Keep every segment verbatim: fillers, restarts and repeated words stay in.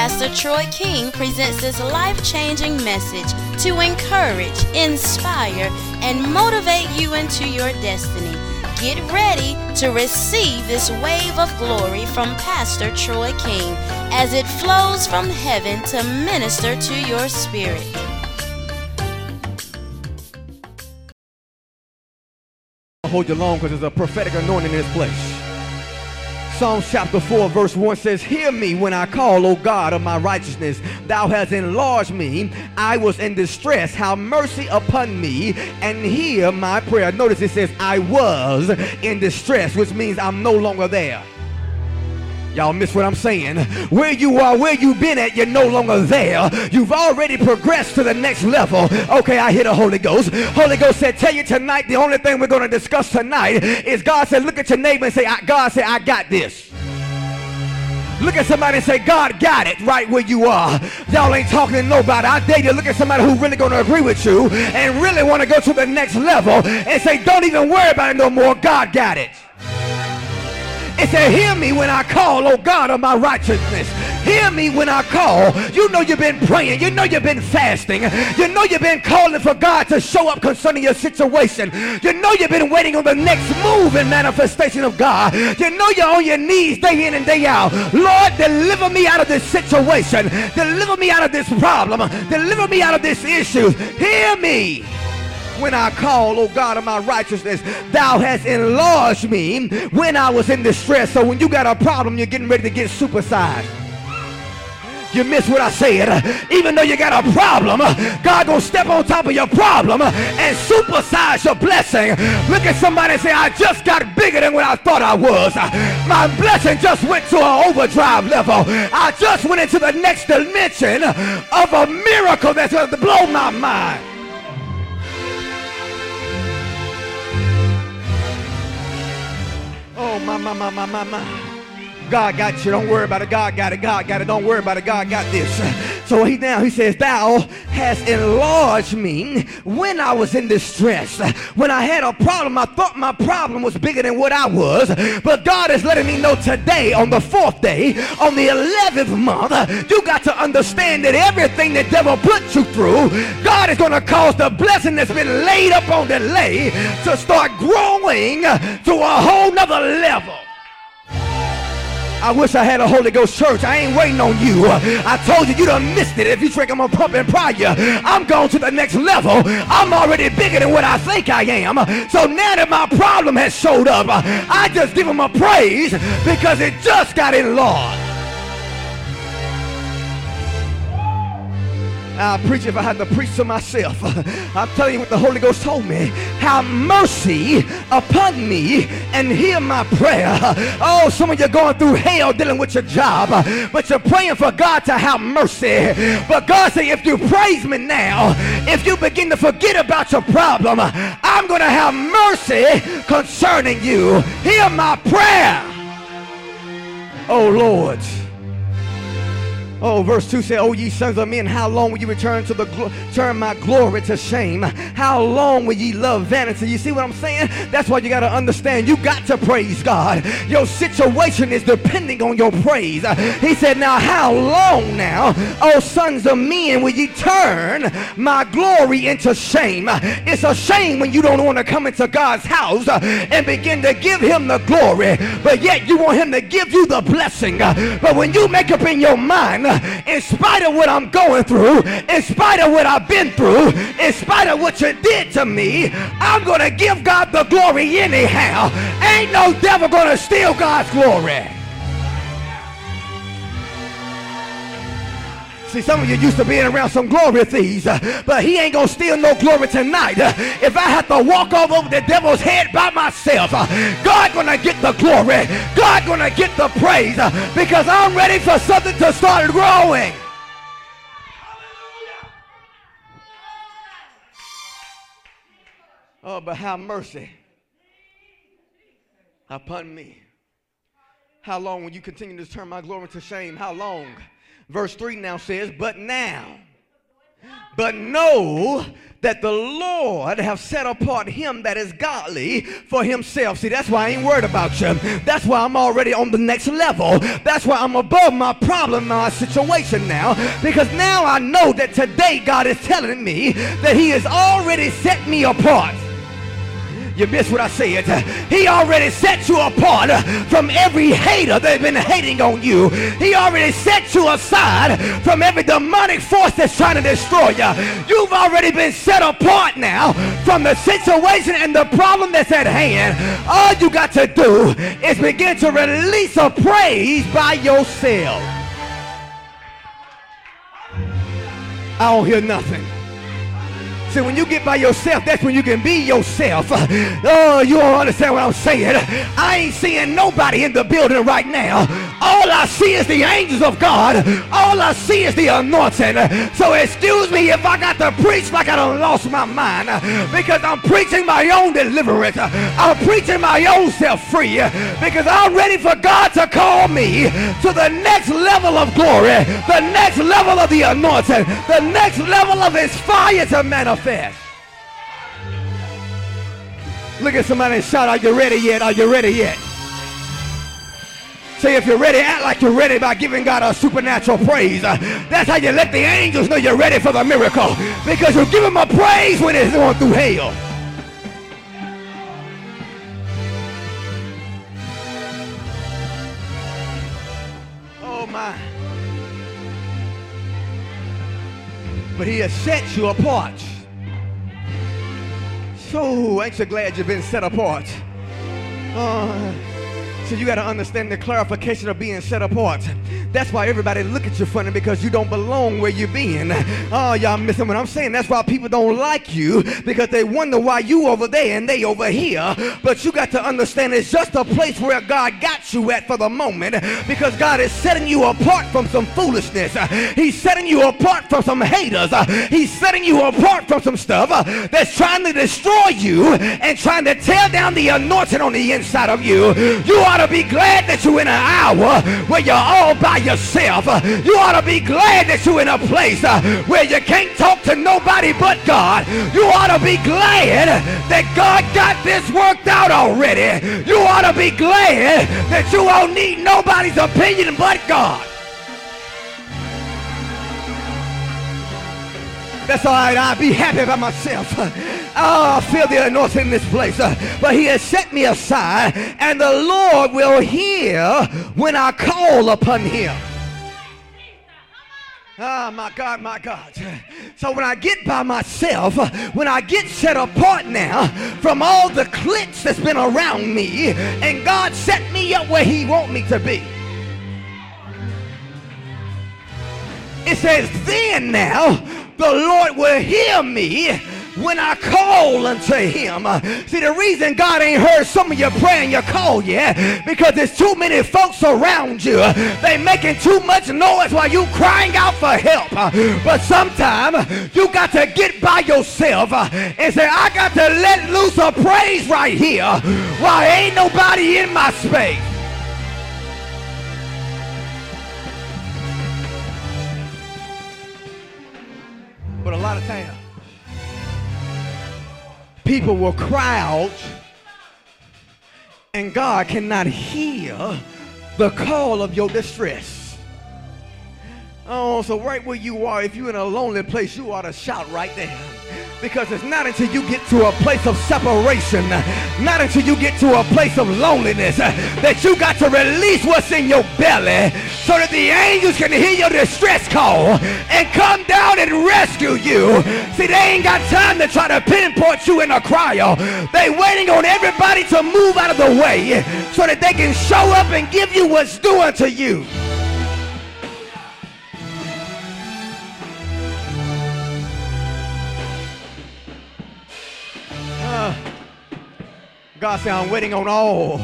Pastor Troy King presents this life-changing message to encourage, inspire, and motivate you into your destiny. Get ready to receive this wave of glory from Pastor Troy King as it flows from heaven to minister to your spirit. I'll hold you long because there's a prophetic anointing in this place. Psalms chapter four verse one says, hear me when I call, O God of my righteousness. Thou hast enlarged me. I was in distress. Have mercy upon me and hear my prayer. Notice it says, I was in distress, which means I'm no longer there. Y'all miss what I'm saying? Where you are, where you've been at, you're no longer there. You've already progressed to the next level. Okay, I hear the Holy Ghost. Holy Ghost said, tell you tonight, the only thing we're going to discuss tonight is God said, look at your neighbor and say, God said, I got this. Look at somebody and say, God got it right where you are. Y'all ain't talking to nobody. I dare you to look at somebody who's really going to agree with you and really want to go to the next level and say, don't even worry about it no more. God got it. It said, hear me when I call, oh God of my righteousness. Hear me when I call. You know you've been praying. You know you've been fasting. You know you've been calling for God to show up concerning your situation. You know you've been waiting on the next move and manifestation of God. You know you're on your knees day in and day out. Lord, deliver me out of this situation. Deliver me out of this problem. Deliver me out of this issue. Hear me when I call, oh God of my righteousness. Thou hast enlarged me when I was in distress. So when you got a problem, you're getting ready to get supersized. You missed what I said. Even though you got a problem, God gonna step on top of your problem and supersize your blessing. Look at somebody and say, I just got bigger than what I thought I was. My blessing just went to an overdrive level. I just went into the next dimension of a miracle that's gonna blow my mind. Oh, my, my, my, my, my, my. God got you. Don't worry about it. God got it. God got it. Don't worry about it. God got this. So he now, he says, thou hast enlarged me when I was in distress. When I had a problem, I thought my problem was bigger than what I was. But God is letting me know today, on the fourth day, on the eleventh month, you got to understand that everything the devil put you through, God is going to cause the blessing that's been laid up on delay to start growing to a whole nother level. I wish I had a Holy Ghost church. I ain't waiting on you. I told you you done missed it. If you think I'm gonna pump and pry you, I'm going to the next level. I'm already bigger than what I think I am. So now that my problem has showed up, I just give him a praise because it just got enlarged. I'll preach if I had to preach to myself. I'm telling you what the Holy Ghost told me. Have mercy upon me and hear my prayer. Oh, some of you are going through hell dealing with your job, but you're praying for God to have mercy. But God said, if you praise me now, if you begin to forget about your problem, I'm going to have mercy concerning you. Hear my prayer. Oh, Lord. Oh, verse two said, oh, ye sons of men, how long will you return to the glo- turn my glory to shame? How long will ye love vanity? You see what I'm saying? That's why you got to understand, you got to praise God. Your situation is depending on your praise. Uh, he said, now how long now, oh sons of men, will ye turn my glory into shame? It's a shame when you don't want to come into God's house uh, and begin to give him the glory, but yet you want him to give you the blessing. Uh, but when you make up in your mind, in spite of what I'm going through, in spite of what I've been through, in spite of what you did to me, I'm going to give God the glory anyhow. Ain't no devil going to steal God's glory. See, some of you used to being around some glory thieves, uh, but he ain't going to steal no glory tonight. Uh, if I have to walk all over the devil's head by myself, uh, God going to get the glory. God going to get the praise uh, because I'm ready for something to start growing. Oh, but have mercy upon me. How long will you continue to turn my glory to shame? How long? Verse three now says, but now But know that the Lord have set apart him that is godly for himself. See, that's why I ain't worried about you. That's why I'm already on the next level. That's why I'm above my problem, my situation now. Because now I know that today God is telling me that he has already set me apart. You missed what I said. He already set you apart from every hater that's been hating on you. He already set you aside from every demonic force that's trying to destroy you. You've already been set apart now from the situation and the problem that's at hand. All you got to do is begin to release a praise by yourself. I don't hear nothing. See, when you get by yourself, that's when you can be yourself. Oh, you don't understand what I'm saying. I ain't seeing nobody in the building right now. All I see is the angels of God. All I see is the anointing. So excuse me if I got to preach like I done lost my mind, because I'm preaching my own deliverance. I'm preaching my own self free, because I'm ready for God to call me to the next level of glory, the next level of the anointing, the next level of his fire to manifest. Look at somebody and shout, are you ready yet? Are you ready yet? Say, if you're ready, act like you're ready by giving God a supernatural praise. Uh, that's how you let the angels know you're ready for the miracle, because you give them a praise when it's going through hell. Oh my. But he has set you apart. So, ain't you glad you've been set apart? Uh, so you got to understand the clarification of being set apart. That's why everybody look at you funny, because you don't belong where you been. Oh, y'all missing what I'm saying. That's why people don't like you, because they wonder why you over there and they over here. But you got to understand it's just a place where God got you at for the moment, because God is setting you apart from some foolishness. He's setting you apart from some haters. He's setting you apart from some stuff that's trying to destroy you and trying to tear down the anointing on the inside of you. You ought to be glad that you're in an hour where you're all by yourself. You ought to be glad that you're in a place uh, where you can't talk to nobody but God. You ought to be glad that God got this worked out already. You ought to be glad that you won't need nobody's opinion but God. That's all right. I'll be happy by myself. Oh, I feel the anointing in this place. But he has set me aside, and the Lord will hear when I call upon him. Oh, my God, my God. So when I get by myself, when I get set apart now from all the cliques that's been around me, and God set me up where he want me to be. It says, then now, the Lord will hear me when I call unto him. See, the reason God ain't heard some of your prayer and your call yet, because there's too many folks around you. They making too much noise while you crying out for help. But sometimes you got to get by yourself and say, I got to let loose a praise right here while ain't nobody in my space. But a lot of times, people will cry out, and God cannot hear the call of your distress. Oh, so right where you are, if you're in a lonely place, you ought to shout right there. Because it's not until you get to a place of separation, not until you get to a place of loneliness, that you got to release what's in your belly so that the angels can hear your distress call and come down and rescue you. See, they ain't got time to try to pinpoint you in a cryo. They waiting on everybody to move out of the way so that they can show up and give you what's due unto you. God said, I'm waiting on all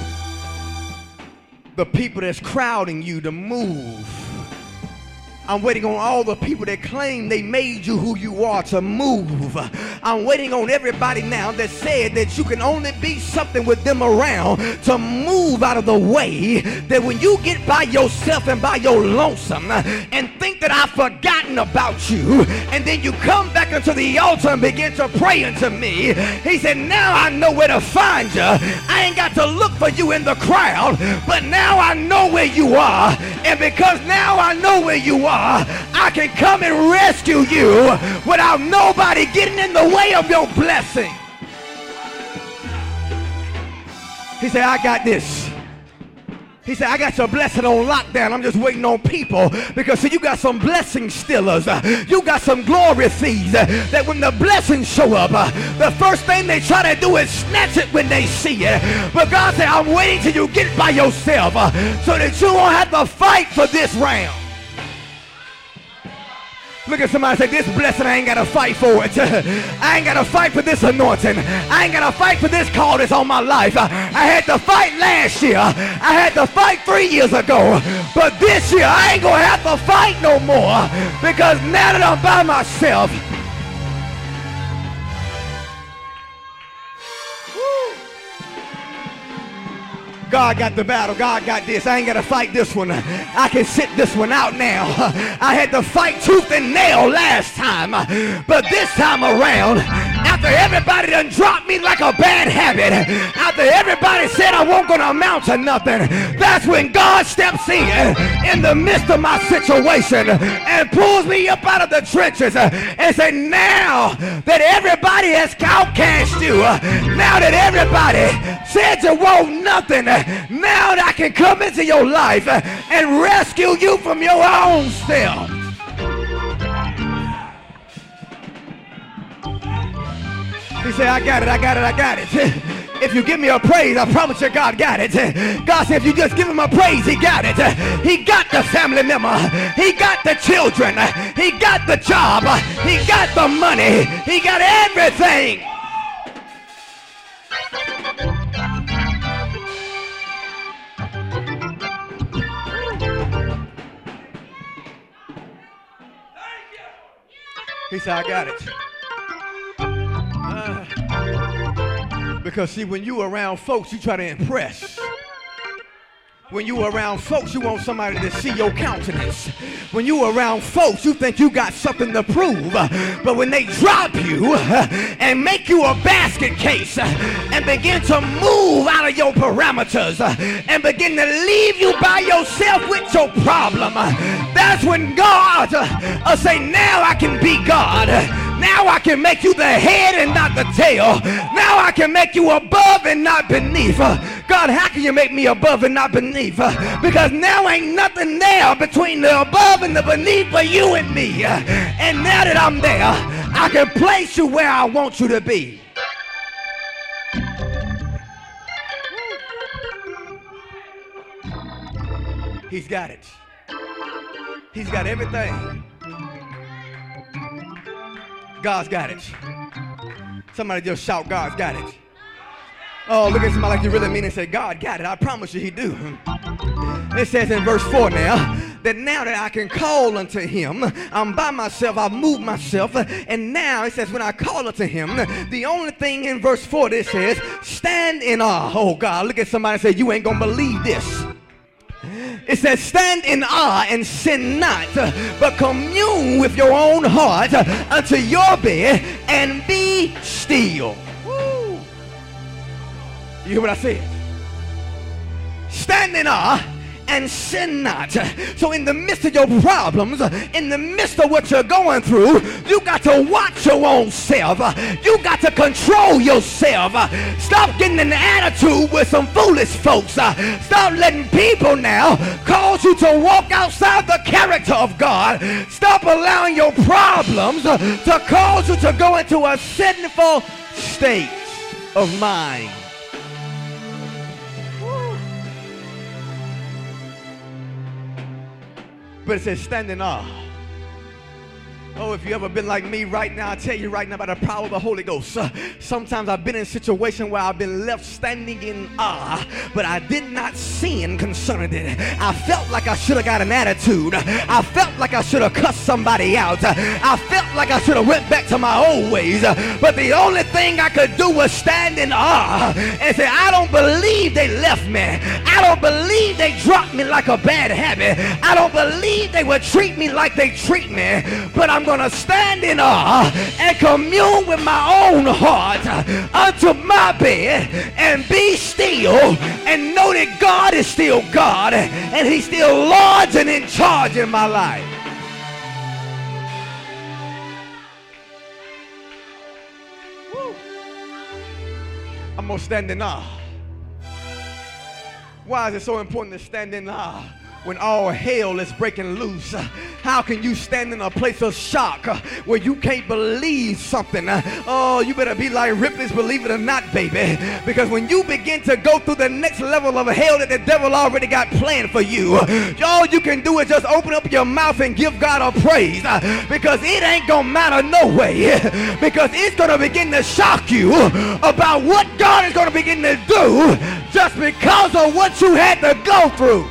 the people that's crowding you to move. I'm waiting on all the people that claim they made you who you are to move. I'm waiting on everybody now that said that you can only be something with them around to move out of the way, that when you get by yourself and by your lonesome and think that I've forgotten about you, and then you come back into the altar and begin to pray unto me, he said, now I know where to find you. I ain't got to look for you in the crowd, but now I know where you are, and because now I know where you are, I can come and rescue you without nobody getting in the way of your blessing. He said, I got this. He said, I got your blessing on lockdown. I'm just waiting on people, because see, you got some blessing stealers. Uh, you got some glory thieves uh, that when the blessings show up, uh, the first thing they try to do is snatch it when they see it. But God said, I'm waiting till you get by yourself uh, so that you won't have to fight for this round. Look at somebody and say, this blessing, I ain't got to fight for it. I ain't got to fight for this anointing. I ain't got to fight for this call that's on my life. I had to fight last year. I had to fight three years ago. But this year, I ain't going to have to fight no more, because now that I'm by myself, God got the battle. God got this. I ain't got to fight this one. I can sit this one out now. I had to fight tooth and nail last time. But this time around, after everybody done dropped me like a bad habit, after everybody said I won't gonna amount to nothing, that's when God steps in in the midst of my situation and pulls me up out of the trenches and say, now that everybody has outcast you, now that everybody said you want nothing, now that I can come into your life and rescue you from your own self. He said, I got it, I got it, I got it. If you give me a praise, I promise you God got it. God said, if you just give him a praise, he got it. He got the family member. He got the children. He got the job. He got the money. He got everything. He said, I got it. Uh, because see, when you around folks, you try to impress. When you around folks, you want somebody to see your countenance. When you around folks, you think you got something to prove. But when they drop you and make you a basket case and begin to move out of your parameters and begin to leave you by yourself with your problem, that's when God will say, now I can be God. Now I can make you the head and not the tail. Now I can make you above and not beneath. God, how can you make me above and not beneath? Because now ain't nothing there between the above and the beneath but you and me. And now that I'm there, I can place you where I want you to be. He's got it. He's got everything. God's got it. Somebody just shout, God's got it. Oh, look at somebody like you really mean and say, God got it. I promise you he do. It says in verse four now, that now that I can call unto him, I'm by myself, I've moved myself, and now it says when I call unto him, the only thing in verse four that says, stand in awe. Oh God, look at somebody and say, you ain't gonna believe this. It says, stand in awe and sin not, but commune with your own heart unto your bed and be still. Woo. You hear what I said? Stand in awe and sin not. So in the midst of your problems, in the midst of what you're going through, you got to watch your own self. You got to control yourself. Stop getting an attitude with some foolish folks. Stop letting people now cause you to walk outside the character of God. Stop allowing your problems to cause you to go into a sinful state of mind. But it says stand in awe Oh, if you ever been like me right now, I tell you right now by the power of the Holy Ghost. Uh, sometimes I've been in a situation where I've been left standing in awe, but I did not sin concerning it. I felt like I should have got an attitude. I felt like I should have cussed somebody out. I felt like I should have went back to my old ways. But the only thing I could do was stand in awe and say, I don't believe they left me. I don't believe they dropped me like a bad habit. I don't believe they would treat me like they treat me. But I'm going to stand in awe and commune with my own heart unto my bed and be still and know that God is still God and he's still Lord and in charge in my life. Woo. I'm going to stand in awe. Why is it so important to stand in awe when all hell is breaking loose? How can you stand in a place of shock where you can't believe something? Oh, you better be like Ripley's Believe It or Not, baby. Because when you begin to go through the next level of hell that the devil already got planned for you, all you can do is just open up your mouth and give God a praise. Because it ain't gonna matter no way. Because it's gonna begin to shock you about what God is gonna begin to do just because of what you had to go through.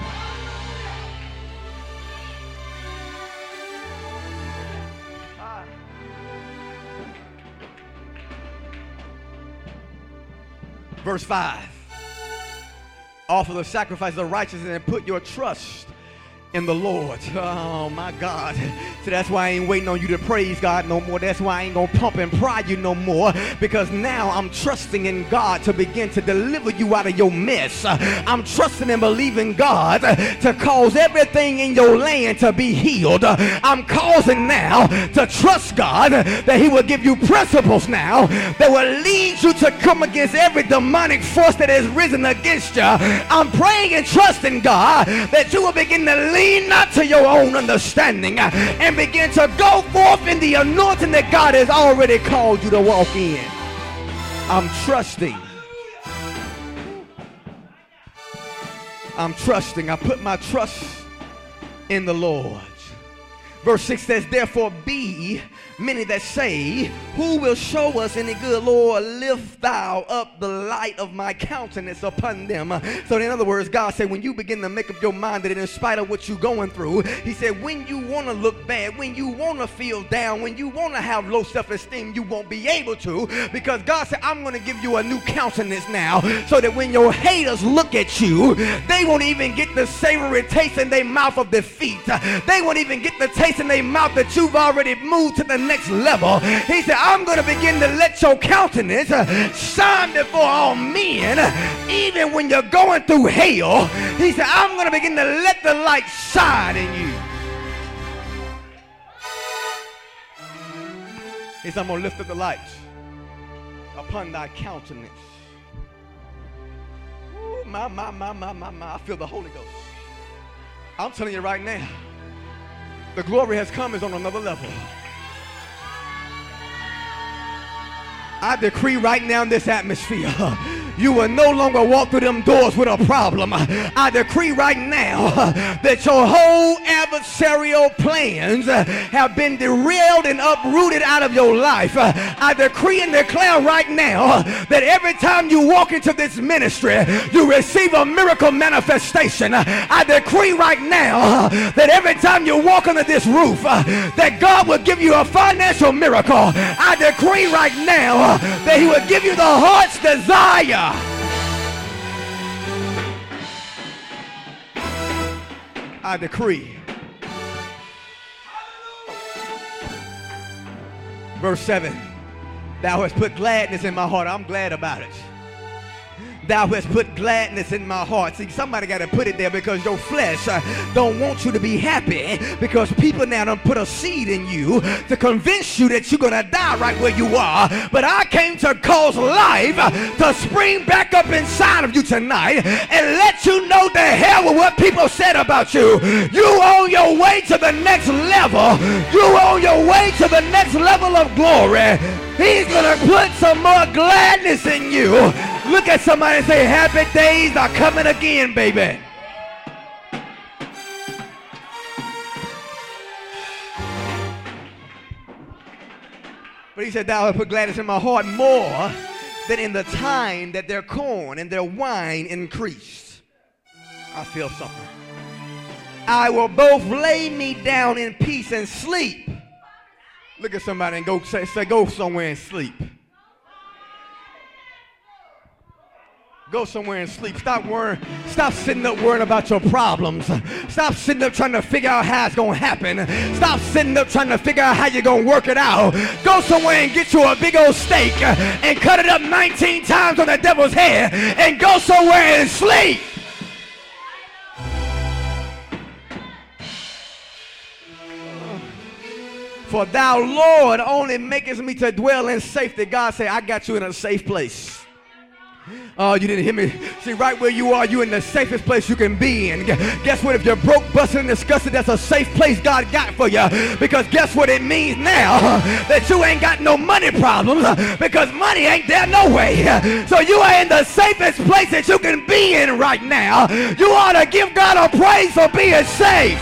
Verse five, offer the sacrifice of righteousness and put your trust in the Lord. Oh my God. So that's why I ain't waiting on you to praise God no more. That's why I ain't gonna pump and prod you no more, because now I'm trusting in God to begin to deliver you out of your mess. I'm trusting and believing God to cause everything in your land to be healed. I'm causing now to trust God that he will give you principles now that will lead you to come against every demonic force that has risen against you. I'm praying and trusting God that you will begin to lead not to your own understanding and begin to go forth in the anointing that God has already called you to walk in. I'm trusting. I'm trusting. I put my trust in the Lord. Verse six says, therefore be many that say, who will show us any good? Lord, lift thou up the light of my countenance upon them. So in other words, God said, when you begin to make up your mind that in spite of what you're going through, he said, when you want to look bad, when you want to feel down, when you want to have low self-esteem, you won't be able to, because God said, I'm going to give you a new countenance now, so that when your haters look at you, they won't even get the savory taste in their mouth of defeat. They won't even get the taste in their mouth that you've already moved to the next level. He said, I'm going to begin to let your countenance shine before all men, even when you're going through hell. He said, I'm going to begin to let the light shine in you. He said, I'm going to lift up the light upon thy countenance. Ooh, my, my, my, my, my, my. I feel the Holy Ghost. I'm telling you right now, the glory has come is on another level. I decree right now in this atmosphere, you will no longer walk through them doors with a problem. I decree right now that your whole adversarial plans have been derailed and uprooted out of your life. I decree and declare right now that every time you walk into this ministry, you receive a miracle manifestation. I decree right now that every time you walk under this roof, that God will give you a financial miracle. I decree right now that he will give you the heart's desire. I decree. Verse seven, thou hast put gladness in my heart. I'm glad about it. Thou hast put gladness in my heart. See, somebody got to put it there, because your flesh uh, don't want you to be happy, because people now done put a seed in you to convince you that you're going to die right where you are. But I came to cause life uh, to spring back up inside of you tonight and let you know the hell with what people said about you. You on your way to the next level. You on your way to the next level of glory. He's going to put some more gladness in you. Look at somebody and say, happy days are coming again, baby. But he said, thou hast put gladness in my heart more than in the time that their corn and their wine increased. I feel something. I will both lay me down in peace and sleep. Look at somebody and go say, say go somewhere and sleep. Go somewhere and sleep. Stop worrying. Stop sitting up worrying about your problems. Stop sitting up trying to figure out how it's going to happen. Stop sitting up trying to figure out how you're going to work it out. Go somewhere and get you a big old steak and cut it up nineteen times on the devil's head and go somewhere and sleep. For thou, Lord, only makest me to dwell in safety. God said, I got you in a safe place. Oh, you didn't hear me. See, right where you are, you in the safest place you can be in. Guess what? If you're broke, busted, and disgusted, that's a safe place God got for you. Because guess what it means now? That you ain't got no money problems. Because money ain't there no way. So you are in the safest place that you can be in right now. You ought to give God a praise for being safe.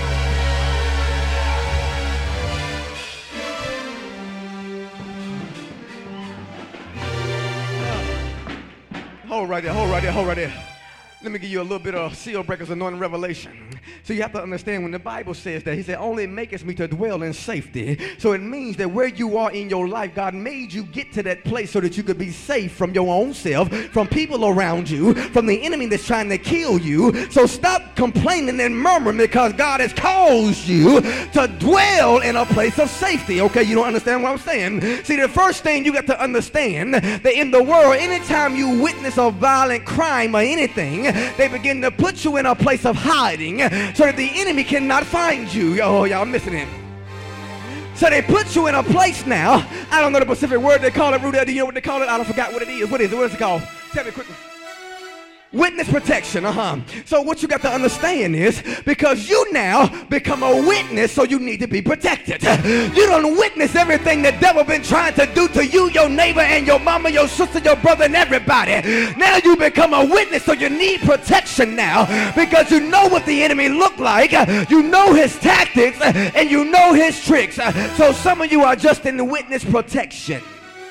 Hold right there, hold right there, hold right there. Let me give you a little bit of seal breakers anointing revelation. So you have to understand when the Bible says that, he said, only maketh me to dwell in safety. So it means that where you are in your life, God made you get to that place so that you could be safe from your own self, from people around you, from the enemy that's trying to kill you. So stop complaining and murmuring because God has caused you to dwell in a place of safety. Okay, you don't understand what I'm saying? See, the first thing you got to understand that in the world, anytime you witness a violent crime or anything, they begin to put you in a place of hiding so that the enemy cannot find you. Oh, y'all missing it. So they put you in a place now. I don't know the specific word they call it. Rudell, do you know what they call it? I don't forgot what it is. What is it? What is it called? Tell me quickly. Witness protection, uh-huh. So what you got to understand is, because you now become a witness, so you need to be protected. You don't witness everything the devil been trying to do to you, your neighbor, and your mama, your sister, your brother, and everybody. Now you become a witness, so you need protection now, because you know what the enemy look like, you know his tactics, and you know his tricks. So some of you are just in the witness protection.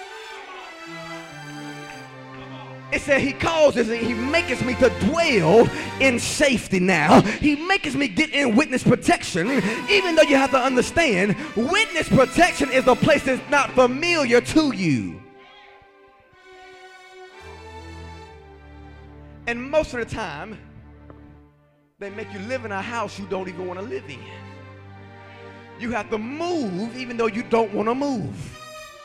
It said he causes and he maketh me to dwell in safety now. He maketh me get in witness protection, even though you have to understand, witness protection is a place that's not familiar to you. And most of the time, they make you live in a house you don't even want to live in. You have to move even though you don't want to move.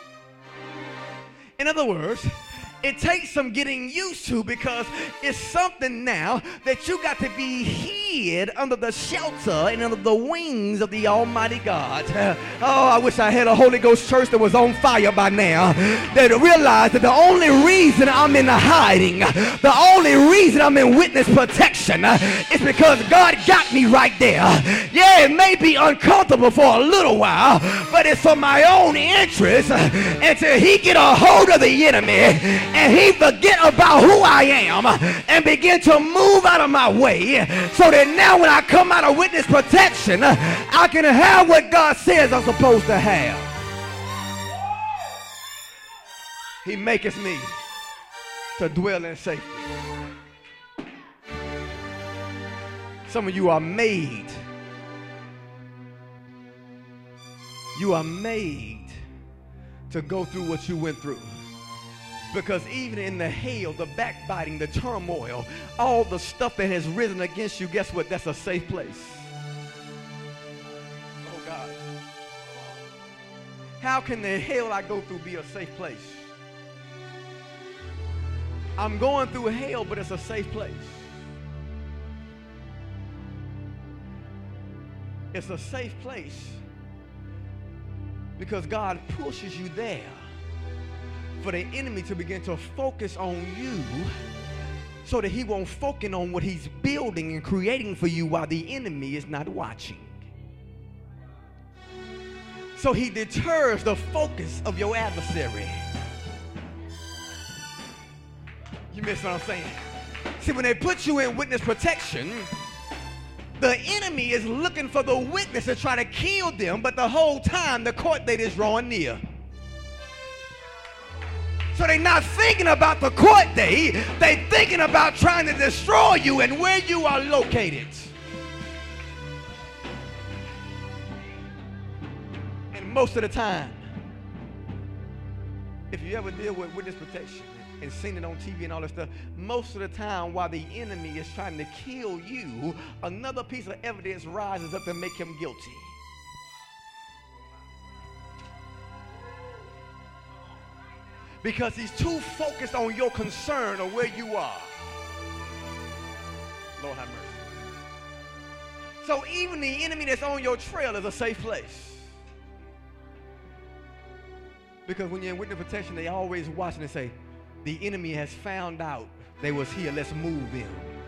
In other words, it takes some getting used to, because it's something now that you got to be hid under the shelter and under the wings of the Almighty God. Oh, I wish I had a Holy Ghost church that was on fire by now, that realized that the only reason I'm in the hiding, the only reason I'm in witness protection is because God got me right there. Yeah, it may be uncomfortable for a little while, but it's for my own interest until he get a hold of the enemy and he forget about who I am and begin to move out of my way, so that now when I come out of witness protection, I can have what God says I'm supposed to have. He maketh me to dwell in safety. Some of you are made. You are made to go through what you went through. Because even in the hail, the backbiting, the turmoil, all the stuff that has risen against you, guess what? That's a safe place. Oh, God. How can the hell I go through be a safe place? I'm going through hell, but it's a safe place. It's a safe place because God pushes you there for the enemy to begin to focus on you, so that he won't focus on what he's building and creating for you while the enemy is not watching. So he deters the focus of your adversary. You miss what I'm saying? See, when they put you in witness protection, the enemy is looking for the witness to try to kill them, but the whole time the court date is drawing near. So they're not thinking about the court date. They're thinking about trying to destroy you and where you are located. And most of the time, if you ever deal with witness protection and seen it on T V and all that stuff, most of the time while the enemy is trying to kill you, another piece of evidence rises up to make him guilty. Because he's too focused on your concern or where you are. Lord have mercy. So even the enemy that's on your trail is a safe place. Because when you're in witness protection, they always watching and say, the enemy has found out they was here, let's move them.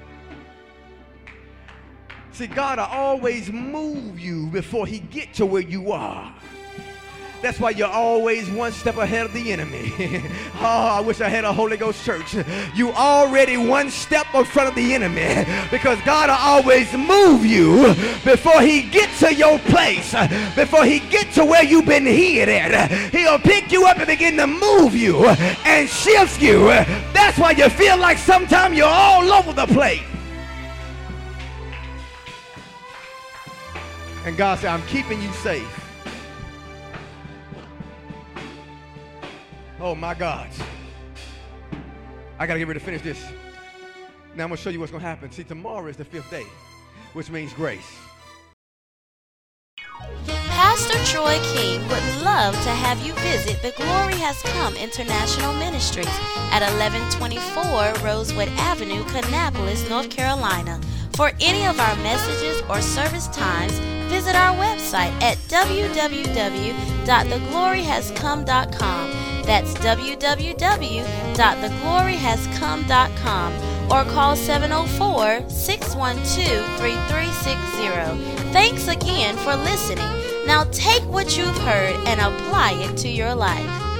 See, God will always move you before he get to where you are. That's why you're always one step ahead of the enemy. Oh, I wish I had a Holy Ghost church. You already one step in front of the enemy because God will always move you before he gets to your place, before he gets to where you've been hid at. He'll pick you up and begin to move you and shift you. That's why you feel like sometimes you're all over the place. And God said, I'm keeping you safe. Oh my God. I gotta get ready to finish this. Now I'm gonna show you what's gonna happen. See, tomorrow is the fifth day, which means grace. Pastor Troy King would love to have you visit the Glory Has Come International Ministries at eleven twenty-four Rosewood Avenue, Kannapolis, North Carolina. For any of our messages or service times, visit our website at w w w dot the glory has come dot com. That's w w w dot the glory has come dot com or call seven oh four, six one two, three three six zero. Thanks again for listening. Now take what you've heard and apply it to your life.